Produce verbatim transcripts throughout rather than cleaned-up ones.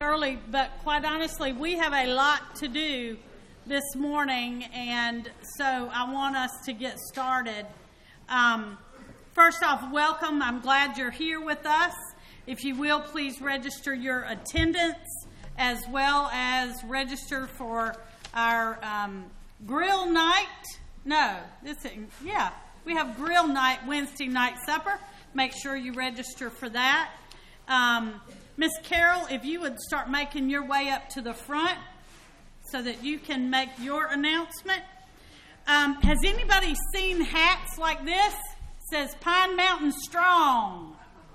early, but quite honestly, we have a lot to do this morning, and so I want us to get started. Um, first off, welcome. I'm glad you're here with us. If you will, please register your attendance as well as register for our um, grill night. No, this isn't, yeah, we have grill night, Wednesday night supper. Make sure you register for that. Um, Miss Carol, if you would start making your way up to the front so that you can make your announcement. Um, has anybody seen hats like this? It says Pine Mountain Strong.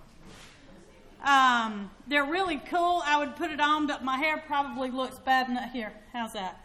Um, they're really cool. I would put it on, but my hair probably looks bad enough. Here, how's that?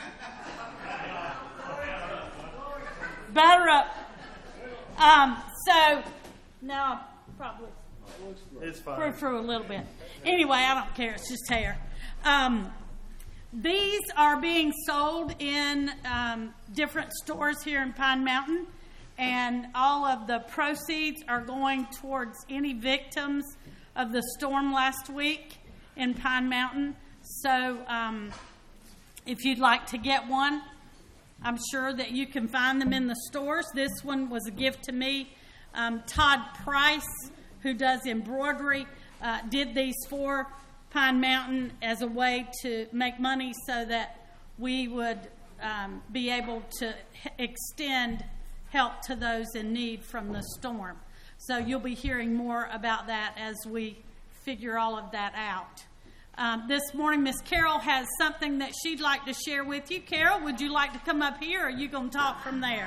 Batter up. Um, so, now I probably it's fine. threw through a little bit. Anyway, I don't care. It's just hair. Um, these are being sold in um, different stores here in Pine Mountain, and all of the proceeds are going towards any victims of the storm last week in Pine Mountain. So um, if you'd like to get one, I'm sure that you can find them in the stores. This one was a gift to me. Um, Todd Price, who does embroidery, uh, did these for Pine Mountain as a way to make money so that we would um, be able to h- extend help to those in need from the storm. So you'll be hearing more about that as we figure all of that out. Um, this morning, Miss Carol has something that she'd like to share with you. Carol, would you like to come up here, or are you going to talk from there?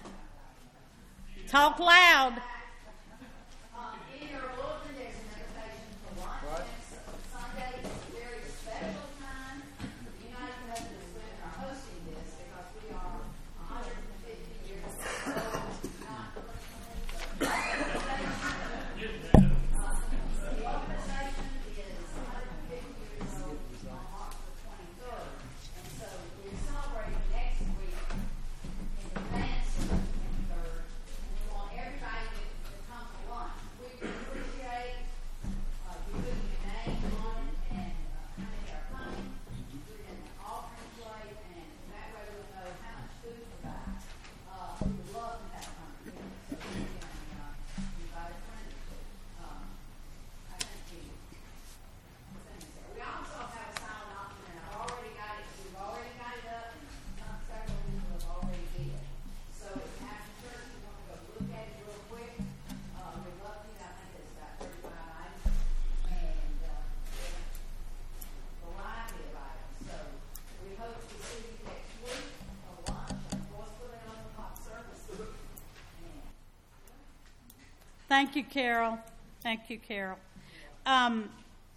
Talk loud. Thank you, Carol. Thank you, Carol. Um,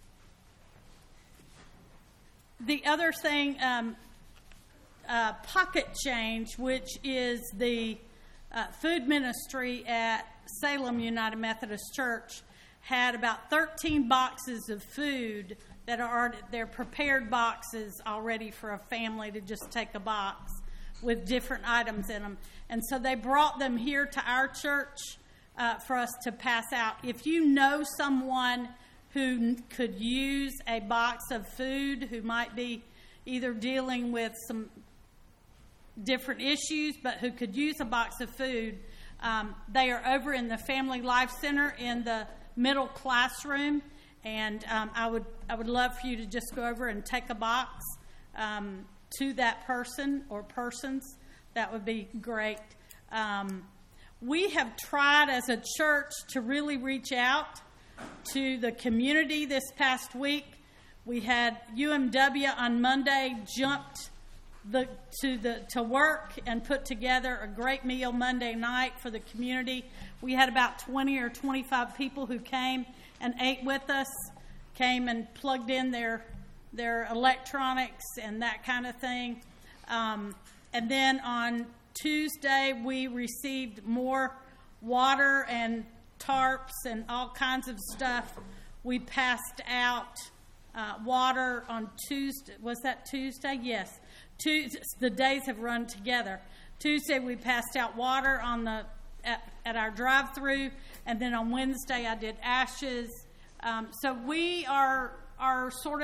the other thing, um, uh, Pocket Change, which is the uh, food ministry at Salem United Methodist Church, had about thirteen boxes of food that are they're prepared boxes already for a family to just take a box with different items in them. And so they brought them here to our church Uh, for us to pass out. If you know someone who could use a box of food, who might be either dealing with some different issues, but who could use a box of food, um, they are over in the Family Life Center in the middle classroom, and um, I would I would love for you to just go over and take a box um, to that person or persons. That would be great. Um, We have tried as a church to really reach out to the community this past week. We had U M W on Monday jumped the, to the to work and put together a great meal Monday night for the community. We had about twenty or twenty-five people who came and ate with us, came and plugged in their their electronics and that kind of thing. Um, and then on Tuesday, we received more water and tarps and all kinds of stuff. We passed out uh, water on Tuesday. Was that Tuesday? Yes. Tuesday, the days have run together. Tuesday, we passed out water on the at, at our drive-through, and then on Wednesday, I did ashes. Um, so we are are sort of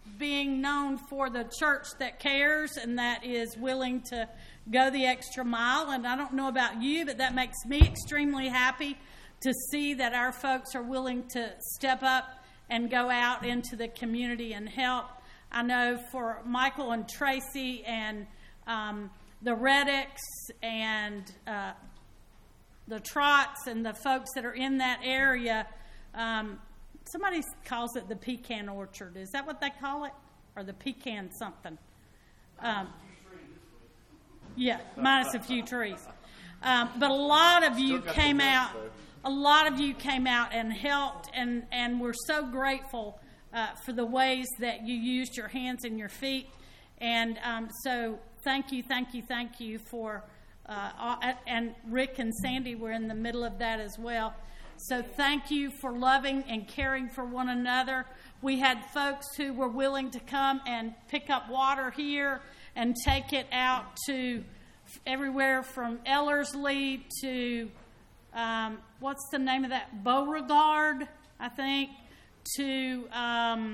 being known for the church that cares and that is willing to go the extra mile. And I don't know about you, but that makes me extremely happy to see that our folks are willing to step up and go out into the community and help. I know for Michael and Tracy and um, the Reddicks and uh, the Trotts and the folks that are in that area, um, somebody calls it the pecan orchard. Is that what they call it? Or the pecan something? Um, yeah, minus a few trees. Um, but a lot of you came out. A lot of you came out and helped, and, and we're so grateful uh, for the ways that you used your hands and your feet. And um, so thank you, thank you, thank you for, uh, and Rick and Sandy were in the middle of that as well. So thank you for loving and caring for one another. We had folks who were willing to come and pick up water here and take it out to everywhere from Ellerslie to... Um, what's the name of that? Beauregard, I think, to, um,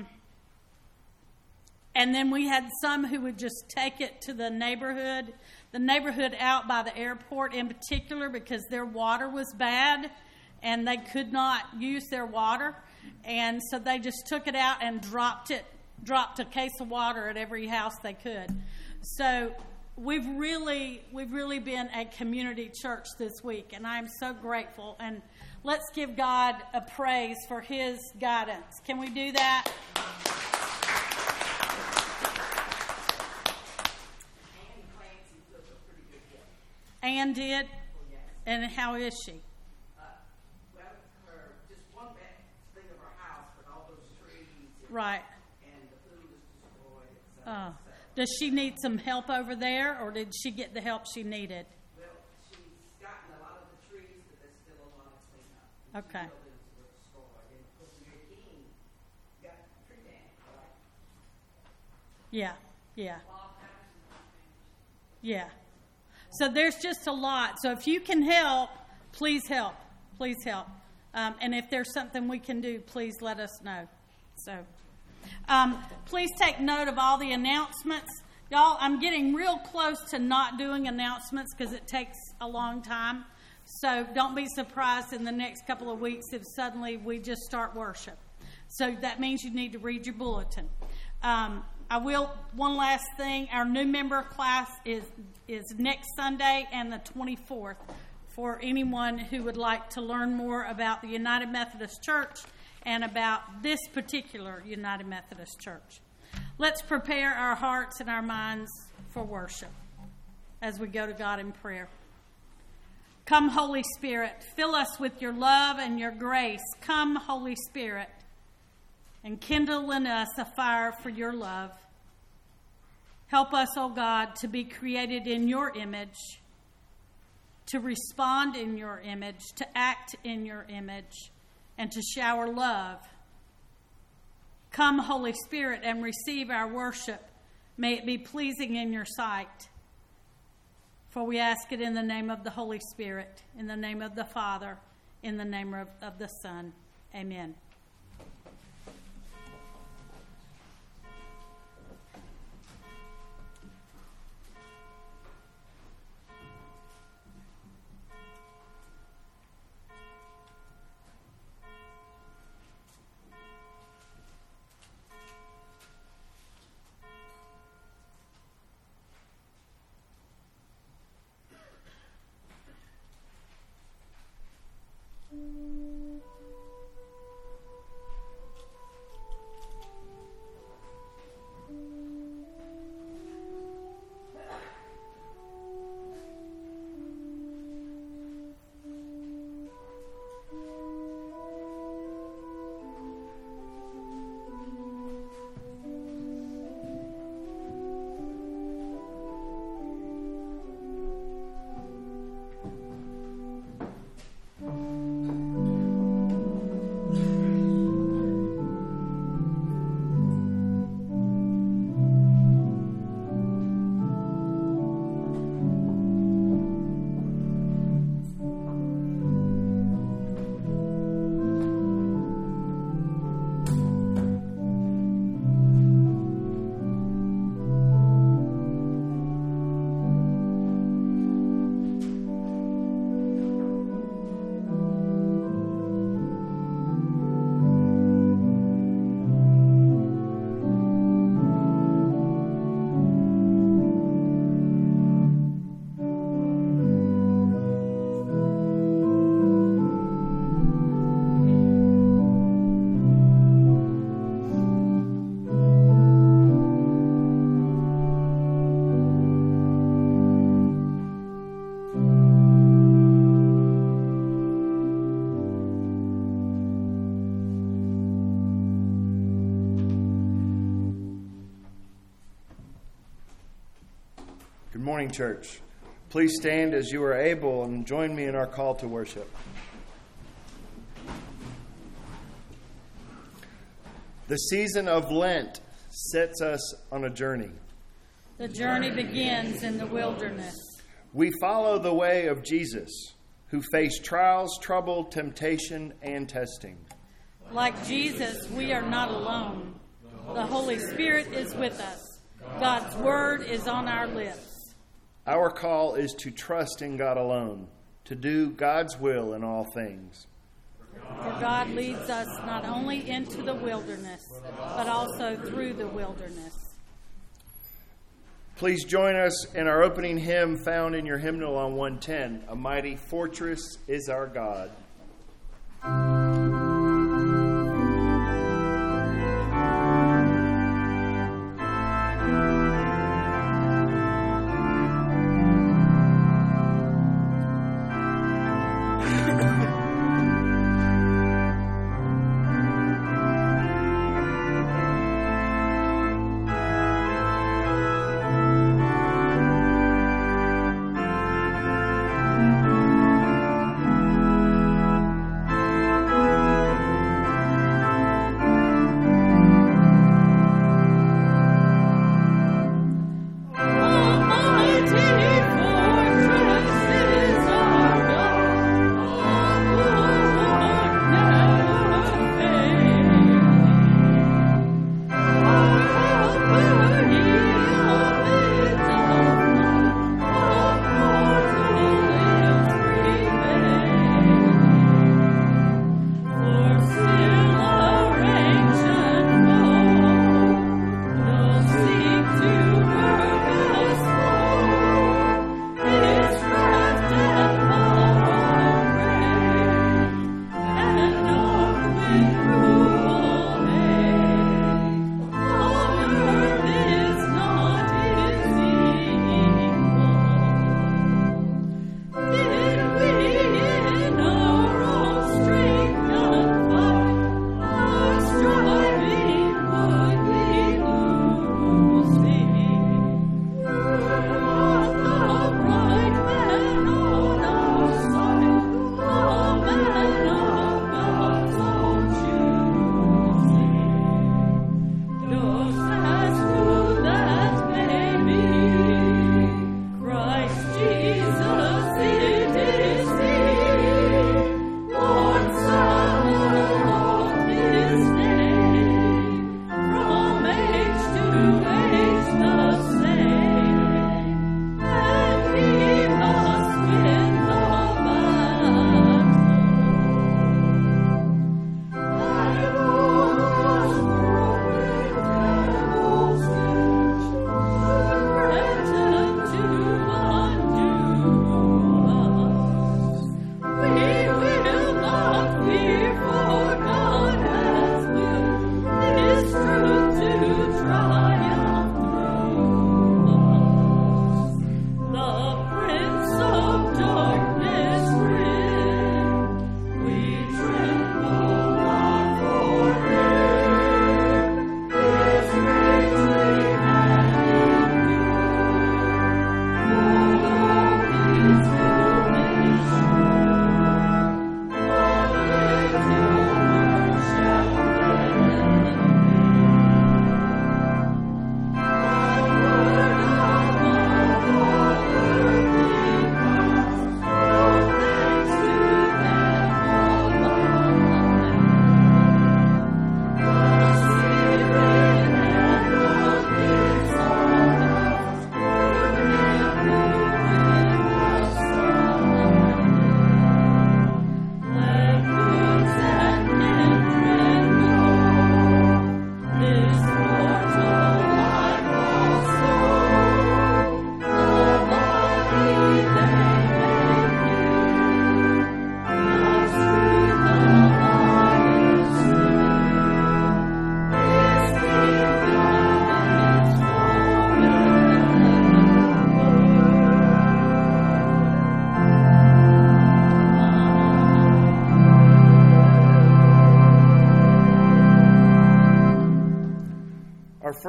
and then we had some who would just take it to the neighborhood, the neighborhood out by the airport in particular, because their water was bad and they could not use their water. And so they just took it out and dropped it, dropped a case of water at every house they could. So We've really, we've really been a community church this week, and I'm so grateful. And let's give God a praise for His guidance. Can we do that? Ann did? And how is she? Uh, well, her, just one thing of her house, but all those trees. Right. And the food is destroyed. So, Oh. so. Does she need some help over there, or did she get the help she needed? Well, she's gotten a lot of the trees, but there's still a lot of cleanup. Okay. The buildings were destroyed. And of course, Mary King got tree down, right? Yeah, yeah. Yeah. So there's just a lot. So if you can help, please help. Please help. Um, and if there's something we can do, please let us know. So... Um, please take note of all the announcements. Y'all, I'm getting real close to not doing announcements because it takes a long time. So don't be surprised in the next couple of weeks if suddenly we just start worship. So that means you need to read your bulletin. Um, I will, one last thing, our new member class is, is next Sunday and the twenty-fourth for anyone who would like to learn more about the United Methodist Church and about this particular United Methodist Church. Let's prepare our hearts and our minds for worship as we go to God in prayer. Come, Holy Spirit, fill us with your love and your grace. Come, Holy Spirit, and kindle in us a fire for your love. Help us, O God, to be created in your image, to respond in your image, to act in your image, and to shower love. Come, Holy Spirit, and receive our worship. May it be pleasing in your sight. For we ask it in the name of the Holy Spirit, in the name of the Father, in the name of, of the Son. Amen. Good morning, church. Please stand as you are able and join me in our call to worship. The season of Lent sets us on a journey. The journey begins in the wilderness. We follow the way of Jesus, who faced trials, trouble, temptation, and testing. Like Jesus, we are not alone. The Holy Spirit is with us. God's word is on our lips. Our call is to trust in God alone, to do God's will in all things. For God leads us not only into the wilderness, but also through the wilderness. Please join us in our opening hymn found in your hymnal on one ten, A Mighty Fortress is Our God.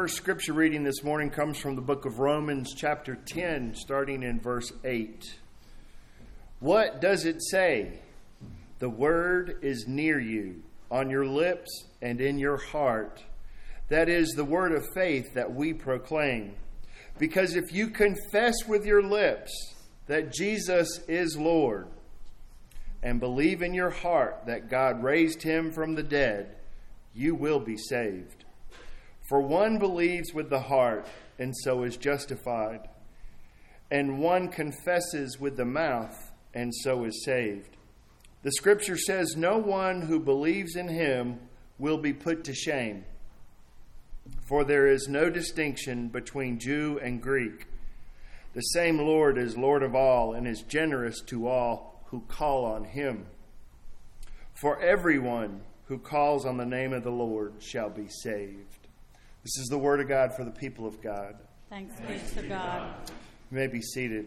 first scripture reading this morning comes from the book of Romans, chapter ten, starting in verse eight. What does it say? The word is near you, on your lips and in your heart. That is the word of faith that we proclaim. Because if you confess with your lips that Jesus is Lord, and believe in your heart that God raised him from the dead, you will be saved. For one believes with the heart, and so is justified. And one confesses with the mouth, and so is saved. The scripture says, no one who believes in him will be put to shame. For there is no distinction between Jew and Greek. The same Lord is Lord of all, and is generous to all who call on him. For everyone who calls on the name of the Lord shall be saved. This is the word of God for the people of God. Thanks be to God. You may be seated.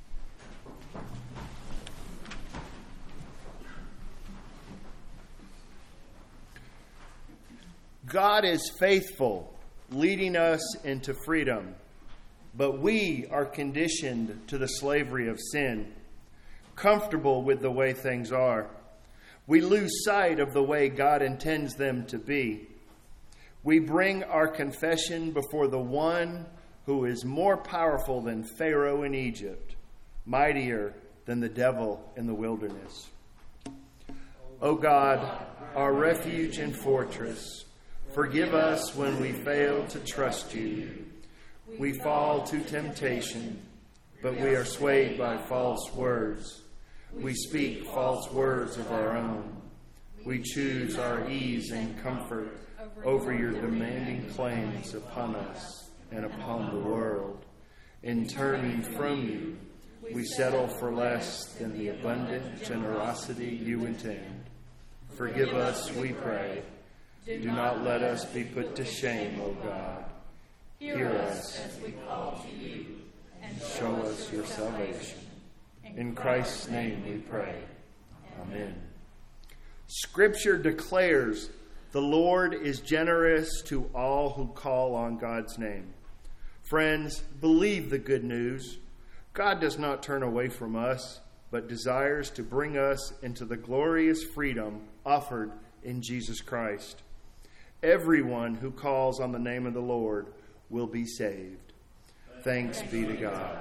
God is faithful, leading us into freedom, but we are conditioned to the slavery of sin, comfortable with the way things are. We lose sight of the way God intends them to be. We bring our confession before the one who is more powerful than Pharaoh in Egypt, mightier than the devil in the wilderness. O God, our refuge and fortress, forgive us when we fail to trust you. We fall to temptation, but we are swayed by false words. We speak false words of our own. We choose our ease and comfort over your demanding claims upon us and upon the world. In turning from you, we settle for less than the abundant generosity you intend. Forgive us, we pray. Do not let us be put to shame, O God. Hear us as we call to you, and show us your salvation. In Christ's name we pray. Amen. Scripture declares the Lord is generous to all who call on God's name. Friends, believe the good news. God does not turn away from us, but desires to bring us into the glorious freedom offered in Jesus Christ. Everyone who calls on the name of the Lord will be saved. Thanks be to God.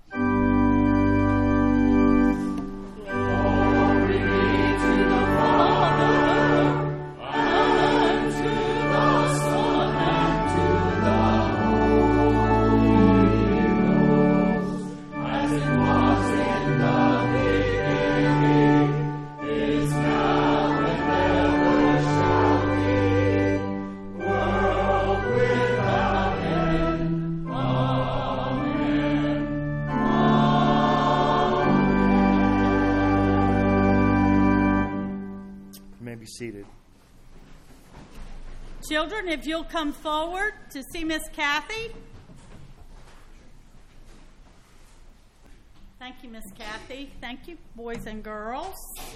Seated. Children, if you'll come forward to see Miss Kathy. Thank you, Miss Kathy. Thank you, boys and girls.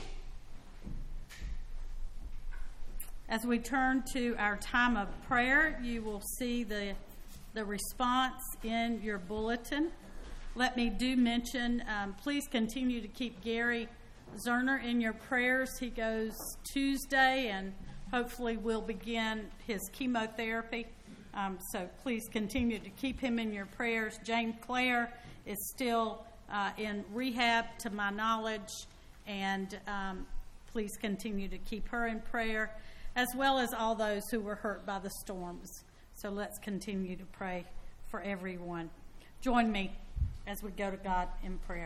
As we turn to our time of prayer, you will see the, the response in your bulletin. Let me do mention, um, please continue to keep Gary Zerner in your prayers. He goes Tuesday and hopefully will begin his chemotherapy. Um, so please continue to keep him in your prayers. Jane Clare is still uh, in rehab to my knowledge, and um, please continue to keep her in prayer, as well as all those who were hurt by the storms. So let's continue to pray for everyone. Join me as we go to God in prayer.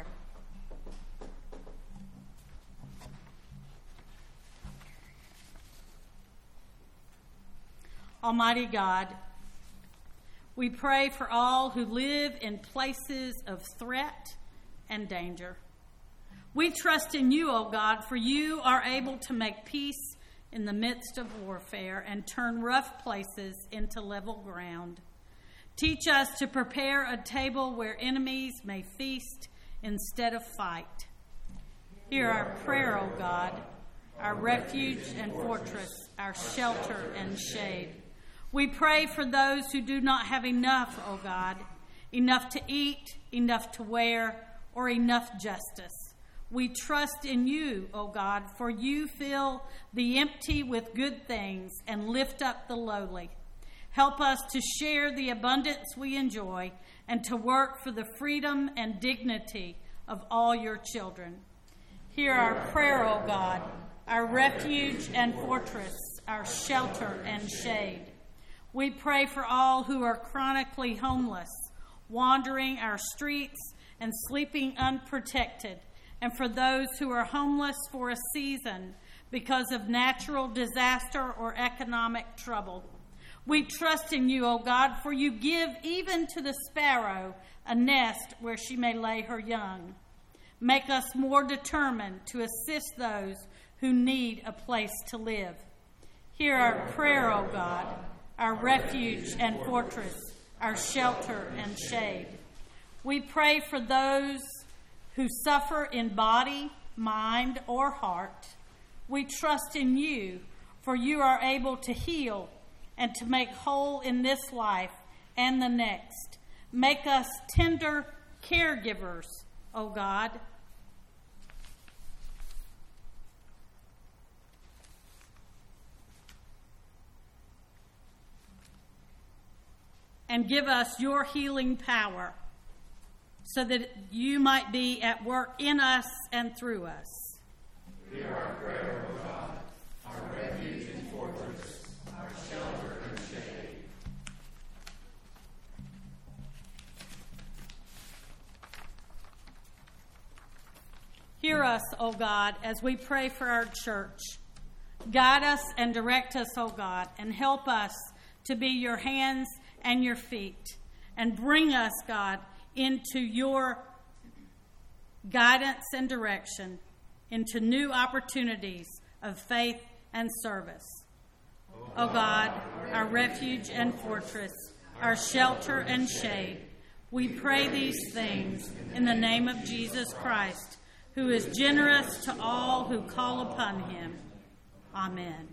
Almighty God, we pray for all who live in places of threat and danger. We trust in you, O God, for you are able to make peace in the midst of warfare and turn rough places into level ground. Teach us to prepare a table where enemies may feast instead of fight. Hear our prayer, O God, our refuge and fortress, our shelter and shade. We pray for those who do not have enough, O God, enough to eat, enough to wear, or enough justice. We trust in you, O God, for you fill the empty with good things and lift up the lowly. Help us to share the abundance we enjoy and to work for the freedom and dignity of all your children. Hear our prayer, O God, our refuge and fortress, our shelter and shade. We pray for all who are chronically homeless, wandering our streets and sleeping unprotected, and for those who are homeless for a season because of natural disaster or economic trouble. We trust in you, O God, for you give even to the sparrow a nest where she may lay her young. Make us more determined to assist those who need a place to live. Hear our prayer, O God, our refuge and fortress, our shelter and shade. We pray for those who suffer in body, mind, or heart. We trust in you, for you are able to heal and to make whole in this life and the next. Make us tender caregivers, O God. And give us your healing power so that you might be at work in us and through us. Hear our prayer, O God, our refuge and fortress, our shelter and shade. Hear us, O God, as we pray for our church. Guide us and direct us, O God, and help us to be your hands and your feet, and bring us, God, into your guidance and direction, into new opportunities of faith and service. O God, our refuge and fortress, our shelter and shade, we pray these things in the name of Jesus Christ, who is generous to all who call upon him. Amen.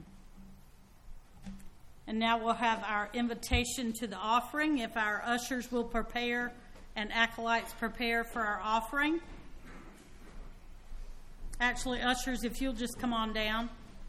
And now we'll have our invitation to the offering. If our ushers will prepare and acolytes prepare for our offering. Actually, ushers, if you'll just come on down.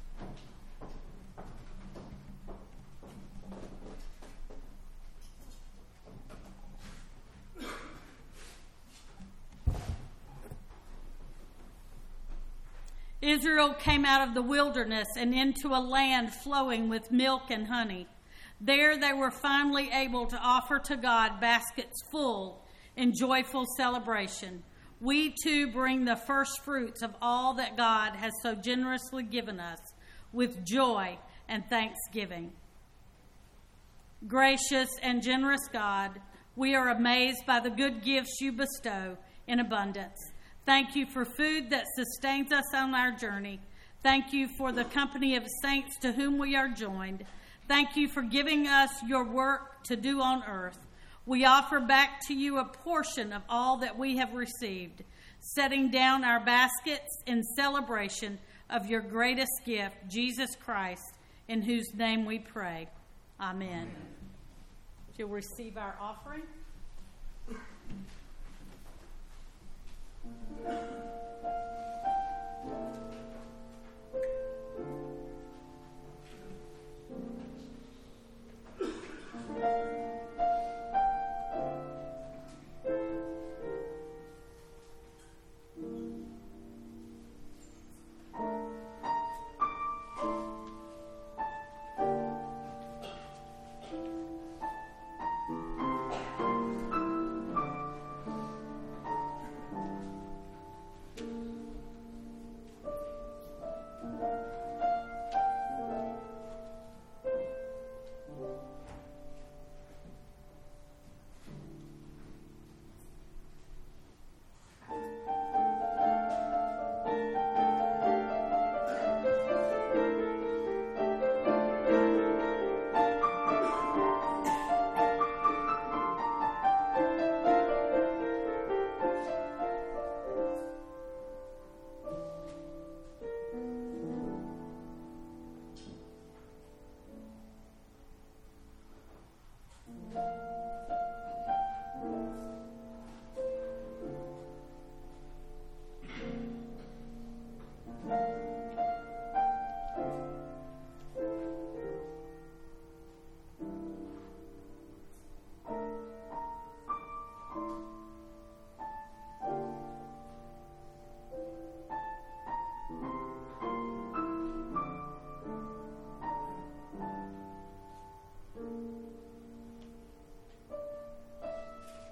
Israel came out of the wilderness and into a land flowing with milk and honey. There they were finally able to offer to God baskets full in joyful celebration. We too bring the first fruits of all that God has so generously given us with joy and thanksgiving. Gracious and generous God, we are amazed by the good gifts you bestow in abundance. Thank you for food that sustains us on our journey. Thank you for the company of saints to whom we are joined. Thank you for giving us your work to do on earth. We offer back to you a portion of all that we have received, setting down our baskets in celebration of your greatest gift, Jesus Christ, in whose name we pray. Amen. You'll receive our offering.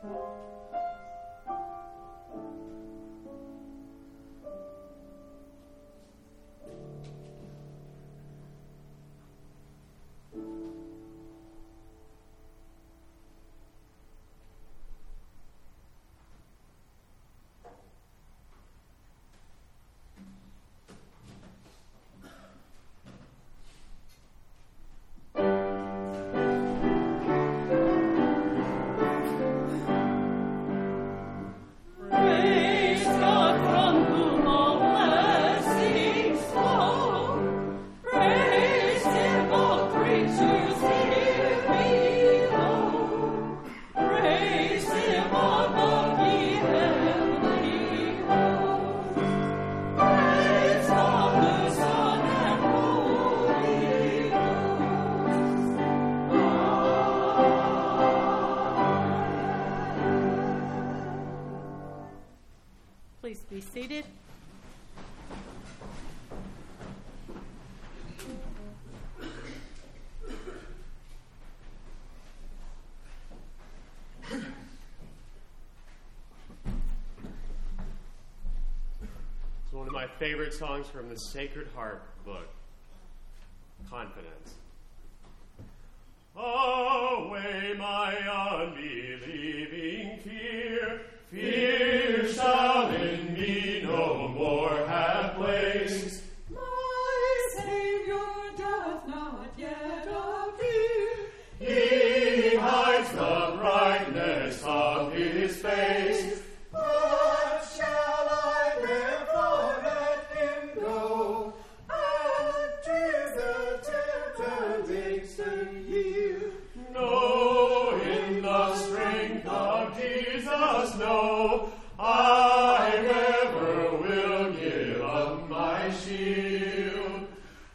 Please be seated. It's one of my favorite songs from the Sacred Harp book, Confidence. Away my unbelieving fear, fear shall in me no more have place. My Savior doth not yet appear. He hides the brightness of his face. But shall I therefore let him go, and to the temptation yield? No, in the strength of Jesus, no, I never will give up my shield.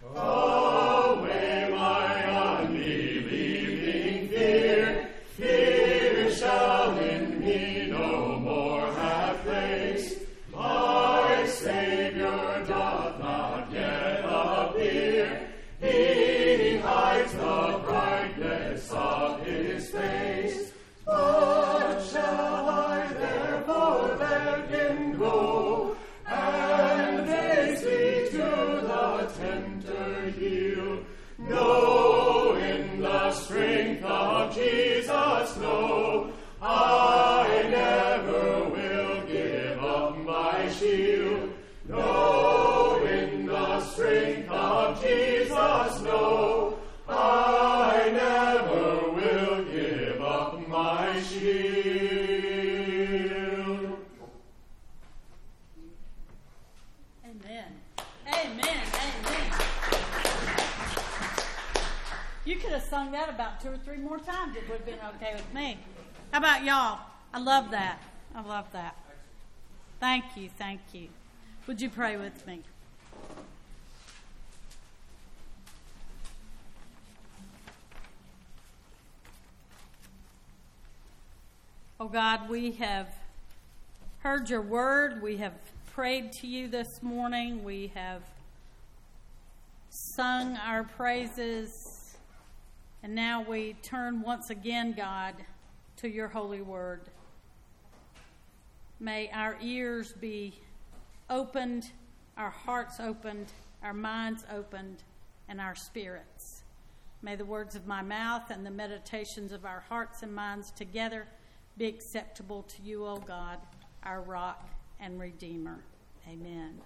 Away my unbelieving fear, fear shall in me no more have place. My Savior doth not yet appear, he hides the brightness of his face. But shall I therefore let him go, and hasty to the tempter yield? No, in the strength of Jesus, no, I never will give up my shield. No, in the strength of Jesus, no, I never will give up my shield. Amen. Amen. Amen. You could have sung that about two or three more times. It would have been okay with me. How about y'all? I love that. I love that. Thank you. Thank you. Would you pray with me? Oh God, we have heard your word. We have prayed to you this morning. We have sung our praises. And now we turn once again, God, to your holy word. May our ears be opened, our hearts opened, our minds opened, and our spirits. May the words of my mouth and the meditations of our hearts and minds together be acceptable to you, O God, our rock and redeemer. Amen.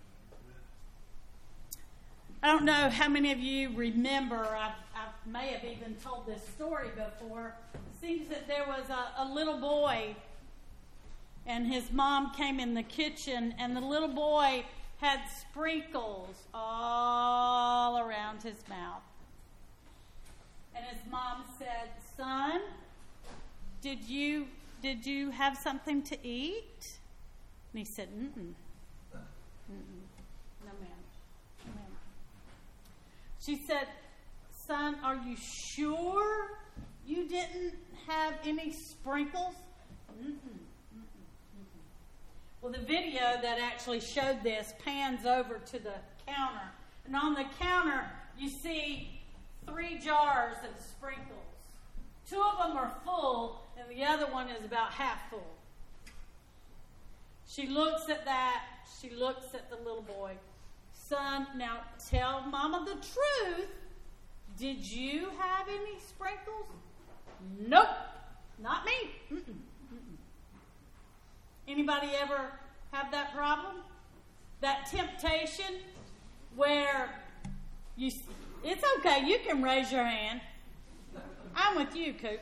I don't know how many of you remember, I've, I may have even told this story before. It seems that there was a, a little boy, and his mom came in the kitchen, and the little boy had sprinkles all around his mouth. And his mom said, "Son, did you did you have something to eat?" And he said, "Mm-mm. Mm-mm. No, ma'am. No, ma'am." She said, "Son, are you sure you didn't have any sprinkles?" Mm-mm. Well, the video that actually showed this pans over to the counter. And on the counter, you see three jars of sprinkles. Two of them are full, and and the other one is about half full. She looks at that. She looks at the little boy. Son, now tell Mama the truth. Did you have any sprinkles? Nope, not me. Mm-mm, mm-mm. Anybody ever have that problem? That temptation where you, it's okay, you can raise your hand. I'm with you, Coop.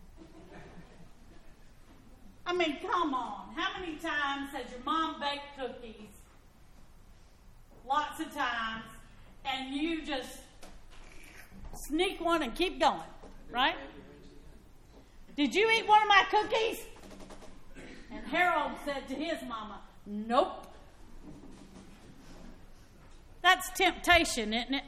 I mean, come on. How many times has your mom baked cookies? Lots of times. And you just sneak one and keep going, right? Did you eat one of my cookies? And Harold said to his mama, nope. That's temptation, isn't it?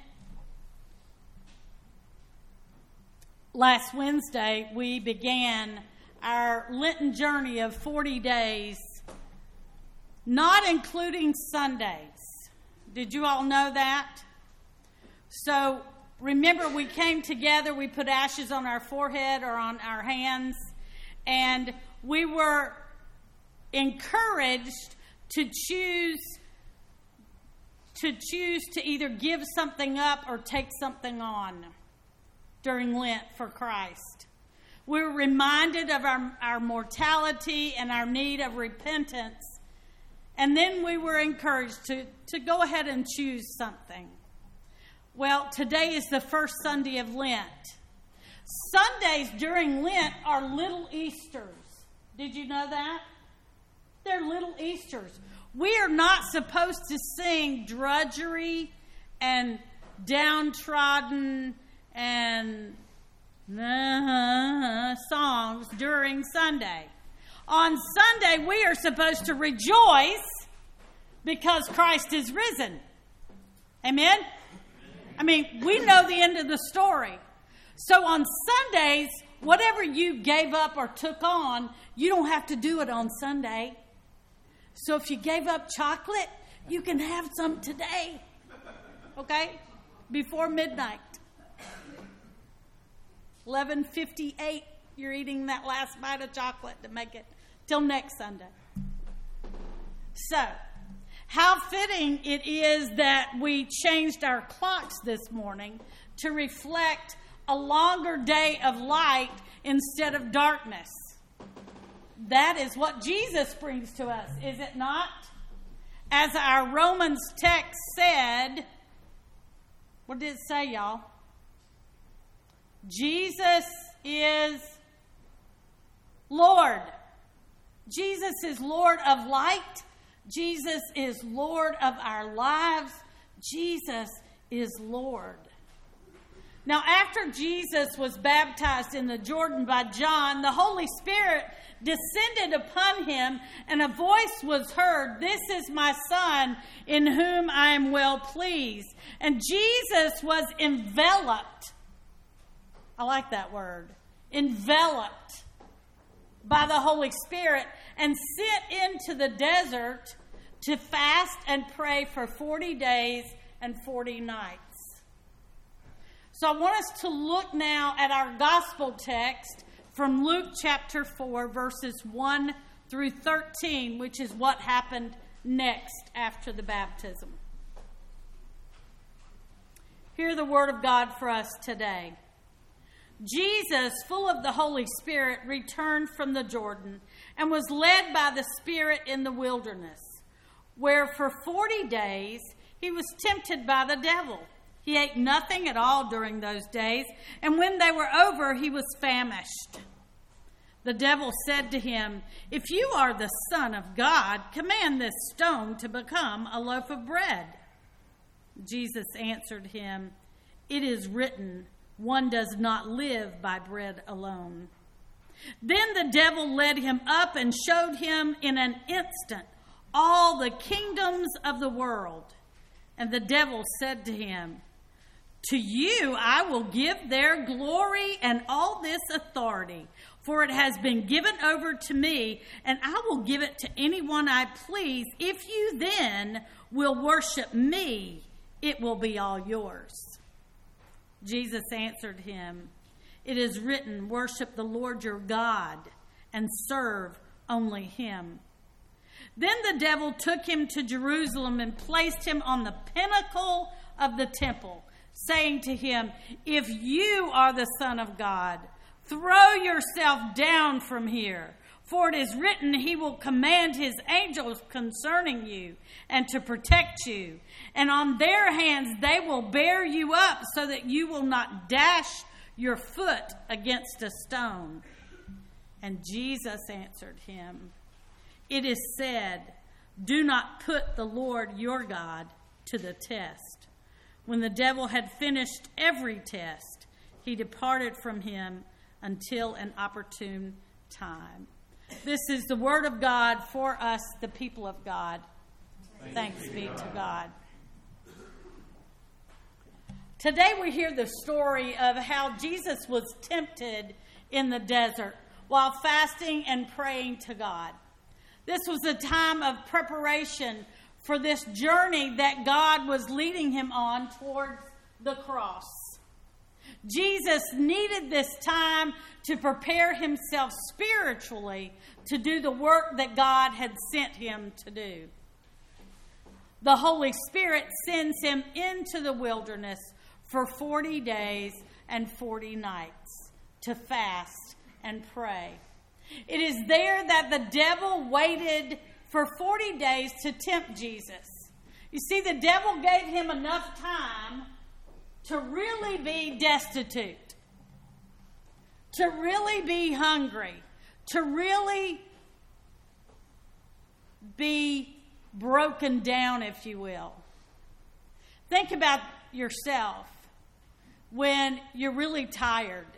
Last Wednesday, we began our Lenten journey of forty days, not including Sundays. Did you all know that? So remember, we came together, we put ashes on our forehead or on our hands, and we were encouraged to choose to choose to either give something up or take something on during Lent for Christ. We were reminded of our, our mortality and our need of repentance. And then we were encouraged to, to go ahead and choose something. Well, today is the first Sunday of Lent. Sundays during Lent are little Easters. Did you know that? They're little Easters. We are not supposed to sing drudgery and downtrodden and uh, songs during Sunday. On Sunday, we are supposed to rejoice because Christ is risen. Amen? I mean, we know the end of the story. So on Sundays, whatever you gave up or took on, you don't have to do it on Sunday. So if you gave up chocolate, you can have some today. Okay? Before midnight. eleven fifty-eight, you're eating that last bite of chocolate to make it till next Sunday. So, how fitting it is that we changed our clocks this morning to reflect a longer day of light instead of darkness. That is what Jesus brings to us, is it not? As our Romans text said, what did it say, y'all? Jesus is Lord. Jesus is Lord of light. Jesus is Lord of our lives. Jesus is Lord. Now, after Jesus was baptized in the Jordan by John, the Holy Spirit descended upon him, and a voice was heard, "This is my Son, in whom I am well pleased." And Jesus was enveloped. I like that word. Enveloped by the Holy Spirit and sent into the desert to fast and pray for forty days and forty nights. So I want us to look now at our gospel text from Luke chapter four, verses one through thirteen, which is what happened next after the baptism. Hear the word of God for us today. Jesus, full of the Holy Spirit, returned from the Jordan and was led by the Spirit in the wilderness, where for forty days he was tempted by the devil. He ate nothing at all during those days, and when they were over, he was famished. The devil said to him, "If you are the Son of God, command this stone to become a loaf of bread." Jesus answered him, "It is written, one does not live by bread alone." Then the devil led him up and showed him in an instant all the kingdoms of the world. And the devil said to him, "To you I will give their glory and all this authority, for it has been given over to me, and I will give it to anyone I please. If you then will worship me, it will be all yours." Jesus answered him, "It is written, worship the Lord your God and serve only him. Then the devil took him to Jerusalem and placed him on the pinnacle of the temple, saying to him, "If you are the Son of God, throw yourself down from here. For it is written, he will command his angels concerning you and to protect you. And on their hands they will bear you up so that you will not dash your foot against a stone." And Jesus answered him, "It is said, do not put the Lord your God to the test." When the devil had finished every test, he departed from him until an opportune time. This is the word of God for us, the people of God. Thanks, Thanks be to God. Today we hear the story of how Jesus was tempted in the desert while fasting and praying to God. This was a time of preparation for this journey that God was leading him on towards the cross. Jesus needed this time to prepare himself spiritually to do the work that God had sent him to do. The Holy Spirit sends him into the wilderness for forty days and forty nights to fast and pray. It is there that the devil waited for forty days to tempt Jesus. You see, the devil gave him enough time to really be destitute, to really be hungry, to really be broken down, if you will. Think about yourself when you're really tired.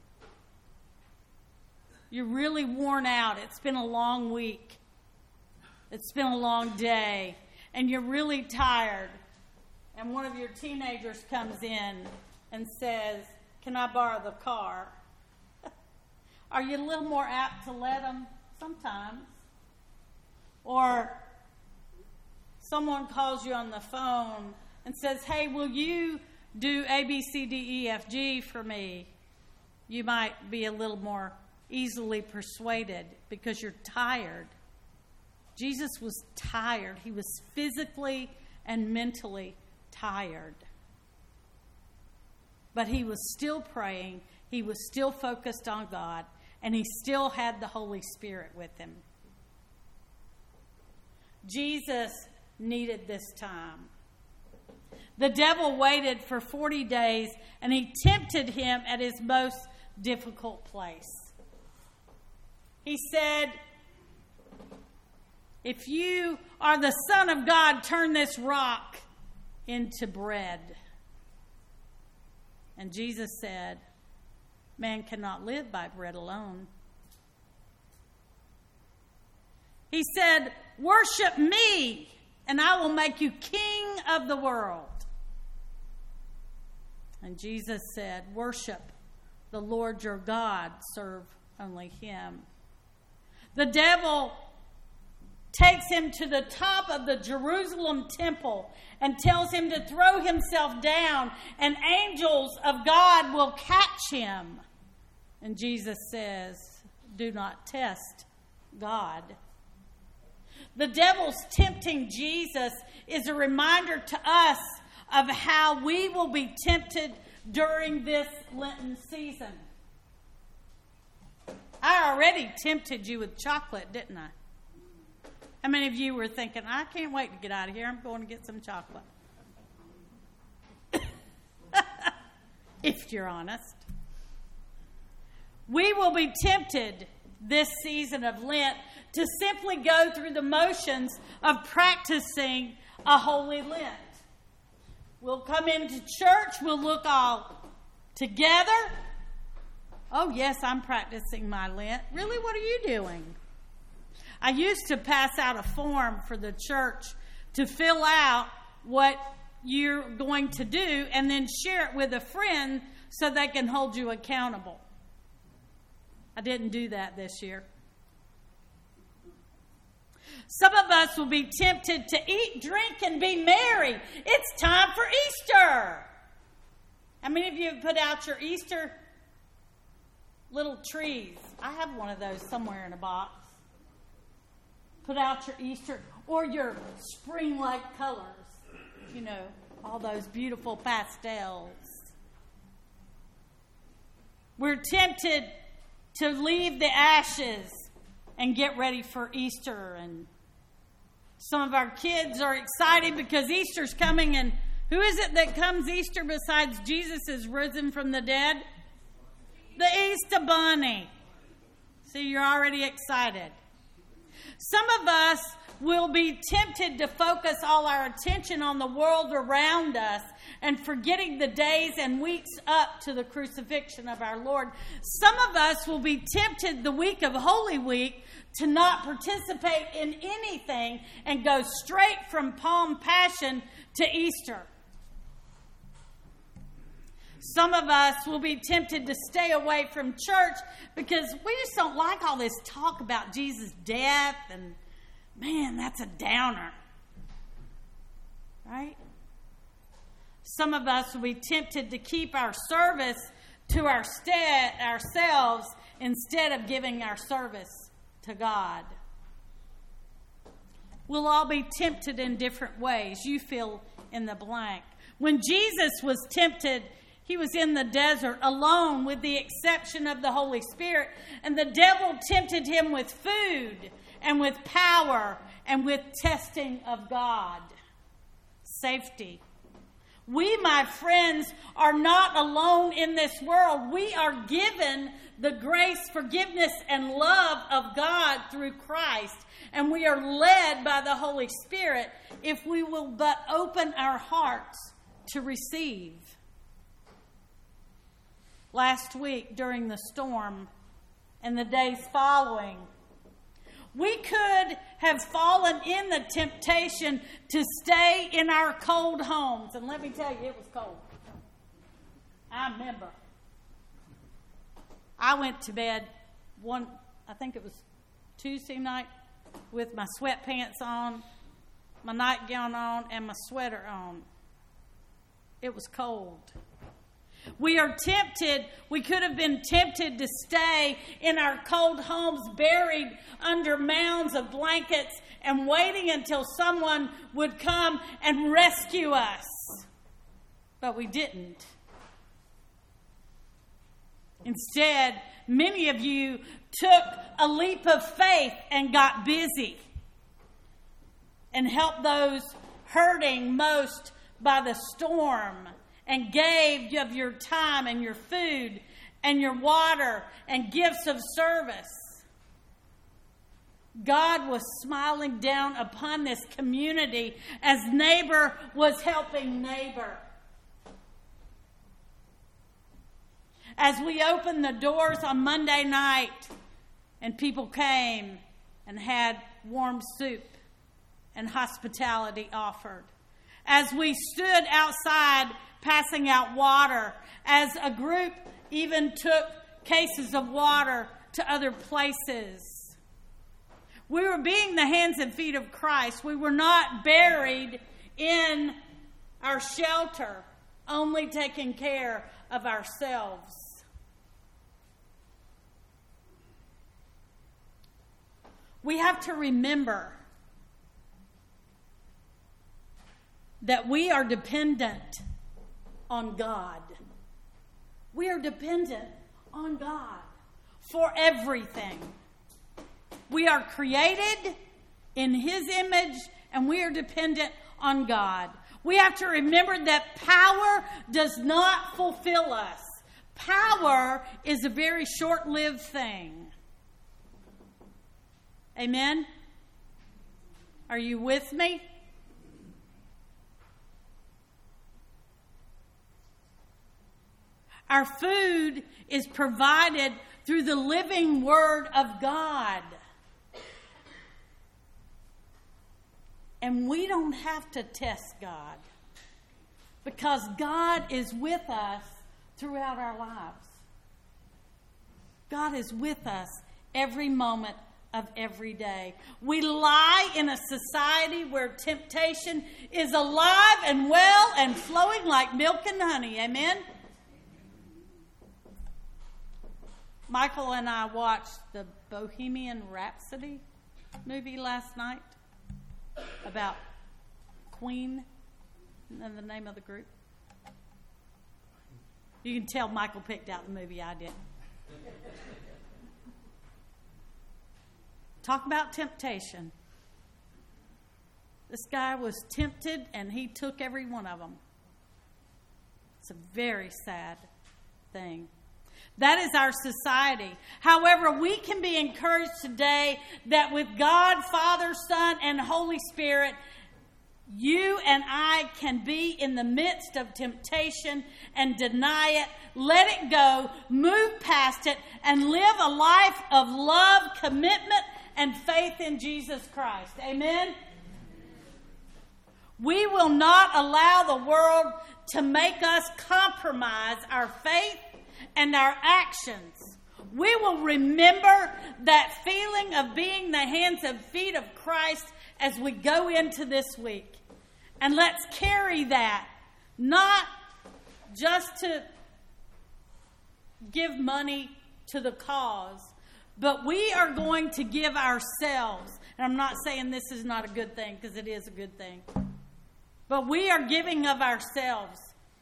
You're really worn out. It's been a long week. It's been a long day. And you're really tired. And one of your teenagers comes in and says, "Can I borrow the car?" Are you a little more apt to let them? Sometimes. Or someone calls you on the phone and says, "Hey, will you do A, B, C, D, E, F, G for me?" You might be a little more easily persuaded because you're tired. Jesus was tired. He was physically and mentally tired. But he was still praying. He was still focused on God. And he still had the Holy Spirit with him. Jesus needed this time. The devil waited for forty days, and he tempted him at his most difficult place. He said, "If you are the Son of God, turn this rock into bread." And Jesus said, "Man cannot live by bread alone." He said, "Worship me, and I will make you king of the world." And Jesus said, "Worship the Lord your God, serve only him." The devil takes him to the top of the Jerusalem temple and tells him to throw himself down, and angels of God will catch him. And Jesus says, "Do not test God." The devil's tempting Jesus is a reminder to us of how we will be tempted during this Lenten season. I already tempted you with chocolate, didn't I? How many of you were thinking, "I can't wait to get out of here. I'm going to get some chocolate"? If you're honest. We will be tempted this season of Lent to simply go through the motions of practicing a holy Lent. We'll come into church, we'll look all together. "Oh, yes, I'm practicing my Lent." Really, what are you doing? I used to pass out a form for the church to fill out what you're going to do and then share it with a friend so they can hold you accountable. I didn't do that this year. Some of us will be tempted to eat, drink, and be merry. It's time for Easter. How many of you have put out your Easter little trees. I have one of those somewhere in a box. Put out your Easter or your spring-like colors. You know, all those beautiful pastels. We're tempted to leave the ashes and get ready for Easter. And some of our kids are excited because Easter's coming. And who is it that comes Easter besides Jesus is risen from the dead? The Easter Bunny. See, you're already excited. Some of us will be tempted to focus all our attention on the world around us and forgetting the days and weeks up to the crucifixion of our Lord. Some of us will be tempted the week of Holy Week to not participate in anything and go straight from Palm Passion to Easter. Some of us will be tempted to stay away from church because we just don't like all this talk about Jesus' death, and man, that's a downer. Right? Some of us will be tempted to keep our service to our stead, ourselves instead of giving our service to God. We'll all be tempted in different ways. You fill in the blank. When Jesus was tempted, he was in the desert alone with the exception of the Holy Spirit. And the devil tempted him with food and with power and with testing of God. Safety. We, my friends, are not alone in this world. We are given the grace, forgiveness, and love of God through Christ. And we are led by the Holy Spirit if we will but open our hearts to receive. Last week during the storm and the days following, we could have fallen in the temptation to stay in our cold homes. And let me tell you, it was cold. I remember. I went to bed one, I think it was Tuesday night, with my sweatpants on, my nightgown on, and my sweater on. It was cold. We are tempted, we could have been tempted to stay in our cold homes, buried under mounds of blankets and waiting until someone would come and rescue us. But we didn't. Instead, many of you took a leap of faith and got busy and helped those hurting most by the storm, and gave of your time and your food and your water and gifts of service. God was smiling down upon this community as neighbor was helping neighbor. As we opened the doors on Monday night and people came and had warm soup and hospitality offered. As we stood outside passing out water, as a group even took cases of water to other places. We were being the hands and feet of Christ. We were not buried in our shelter, only taking care of ourselves. We have to remember that we are dependent on God. We are dependent on God for everything. We are created in His image, and we are dependent on God. We have to remember that power does not fulfill us. Power is a very short-lived thing. Amen? Are you with me? Our food is provided through the living Word of God. And we don't have to test God, because God is with us throughout our lives. God is with us every moment of every day. We lie in a society where temptation is alive and well and flowing like milk and honey. Amen? Michael and I watched the Bohemian Rhapsody movie last night about Queen, and the name of the group. You can tell Michael picked out the movie, I didn't. Talk about temptation. This guy was tempted and he took every one of them. It's a very sad thing. That is our society. However, we can be encouraged today that with God, Father, Son, and Holy Spirit, you and I can be in the midst of temptation and deny it, let it go, move past it, and live a life of love, commitment, and faith in Jesus Christ. Amen? We will not allow the world to make us compromise our faith and our actions. We will remember that feeling of being the hands and feet of Christ as we go into this week. And let's carry that, not just to give money to the cause, but we are going to give ourselves. And I'm not saying this is not a good thing, because it is a good thing. But we are giving of ourselves.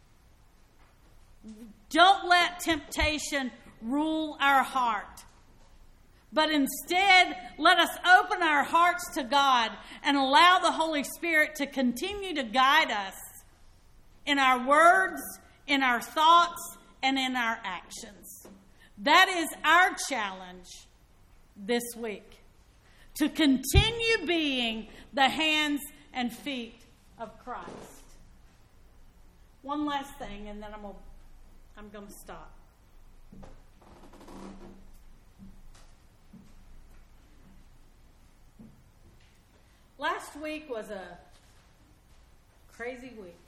Don't let temptation rule our heart. But instead, let us open our hearts to God and allow the Holy Spirit to continue to guide us in our words, in our thoughts, and in our actions. That is our challenge this week. To continue being the hands and feet of Christ. One last thing, and then I'm going to I'm going to stop. Last week was a crazy week.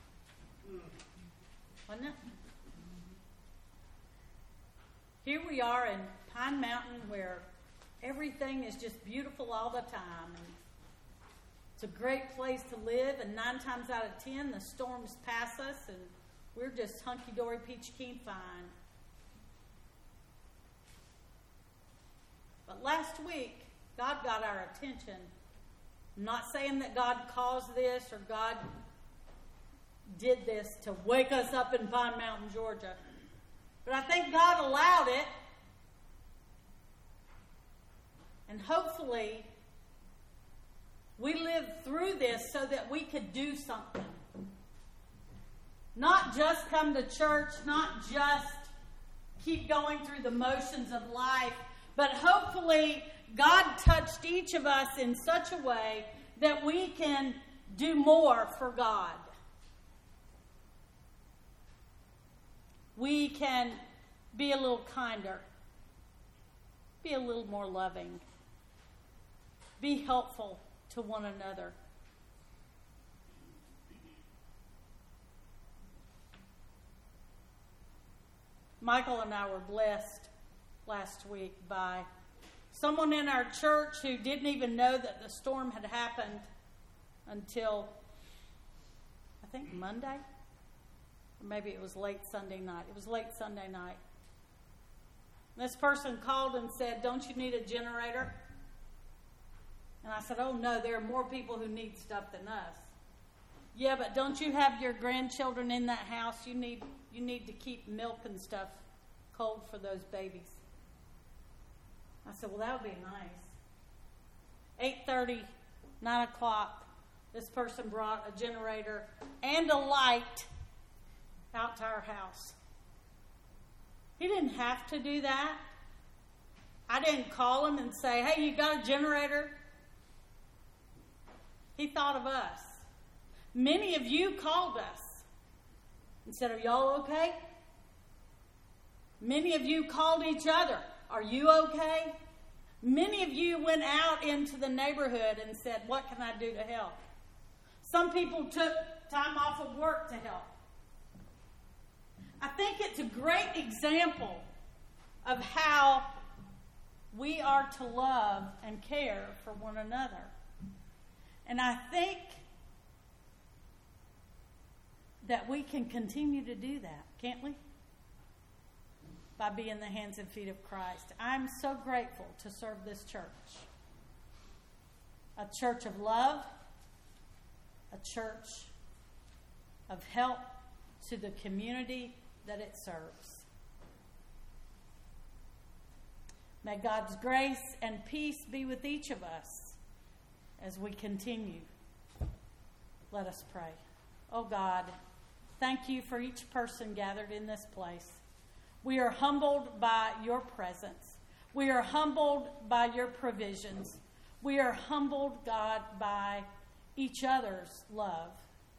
Wasn't it? Here we are in Pine Mountain where everything is just beautiful all the time. And it's a great place to live, and nine times out of ten, the storms pass us, and we're just hunky-dory, peachy-keen fine. But last week, God got our attention. I'm not saying that God caused this or God did this to wake us up in Pine Mountain, Georgia. But I think God allowed it. And hopefully, we lived through this so that we could do something. Not just come to church, not just keep going through the motions of life, but hopefully God touched each of us in such a way that we can do more for God. We can be a little kinder, be a little more loving, be helpful to one another. Michael and I were blessed last week by someone in our church who didn't even know that the storm had happened until, I think, Monday? Or maybe it was late Sunday night. It was late Sunday night. This person called and said, "Don't you need a generator?" And I said, "Oh, no, there are more people who need stuff than us." "Yeah, but don't you have your grandchildren in that house? You need you need to keep milk and stuff cold for those babies." I said, "Well, that would be nice." eight thirty, nine o'clock, this person brought a generator and a light out to our house. He didn't have to do that. I didn't call him and say, "Hey, you got a generator?" He thought of us. Many of you called us and said, "Are y'all okay?" Many of you called each other. "Are you okay?" Many of you went out into the neighborhood and said, "What can I do to help?" Some people took time off of work to help. I think it's a great example of how we are to love and care for one another. And I think that we can continue to do that, can't we? by being the hands and feet of Christ. I'm so grateful to serve this church. A church of love, a church of help to the community that it serves. May God's grace and peace be with each of us as we continue. Let us pray. Oh God, thank you for each person gathered in this place. We are humbled by your presence. We are humbled by your provisions. We are humbled, God, by each other's love.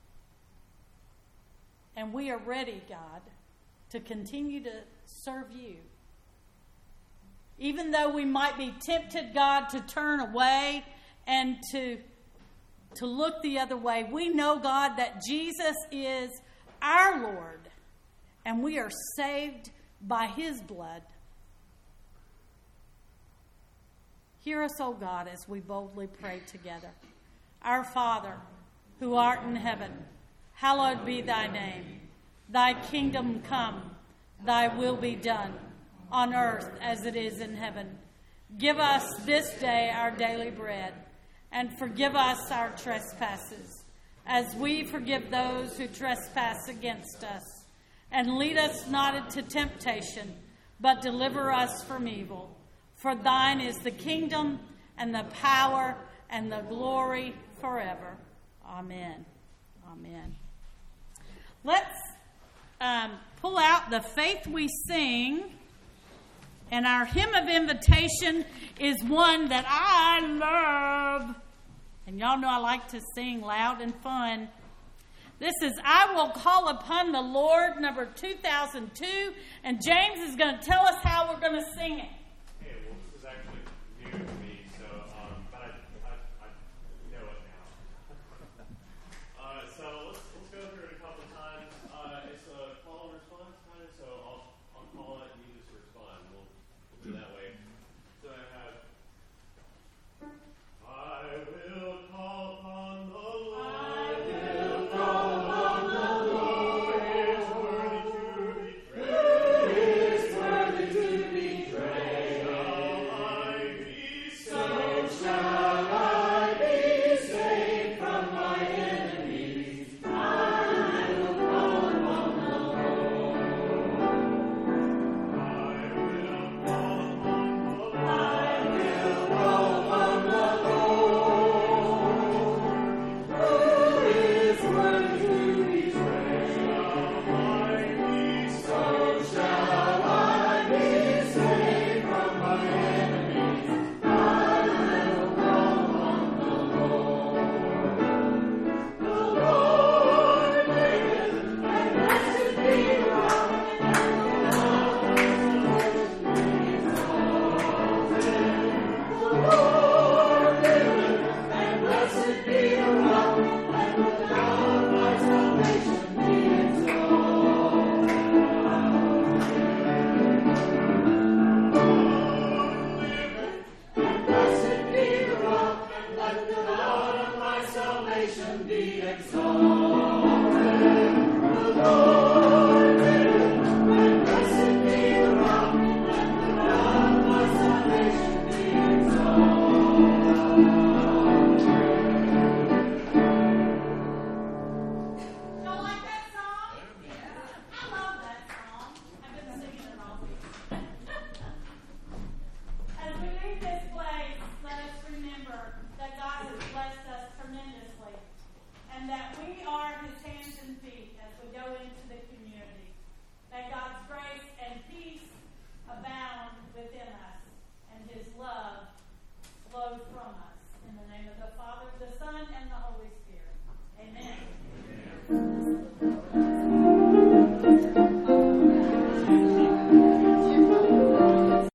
And we are ready, God, to continue to serve you. Even though we might be tempted, God, to turn away and to, to look the other way, we know, God, that Jesus is our Lord, and we are saved by his blood. Hear us, O God, as we boldly pray together. Our Father, who art in heaven, hallowed be thy name. Thy kingdom come, thy will be done, on earth as it is in heaven. Give us this day our daily bread, and forgive us our trespasses, as we forgive those who trespass against us. And lead us not into temptation, but deliver us from evil. For thine is the kingdom, and the power, and the glory forever. Amen. Amen. Let's um, pull out the Faith We Sing. And our hymn of invitation is one that I love. And y'all know I like to sing loud and fun. This is I Will Call Upon the Lord, number two thousand two. And James is going to tell us how we're going to sing it.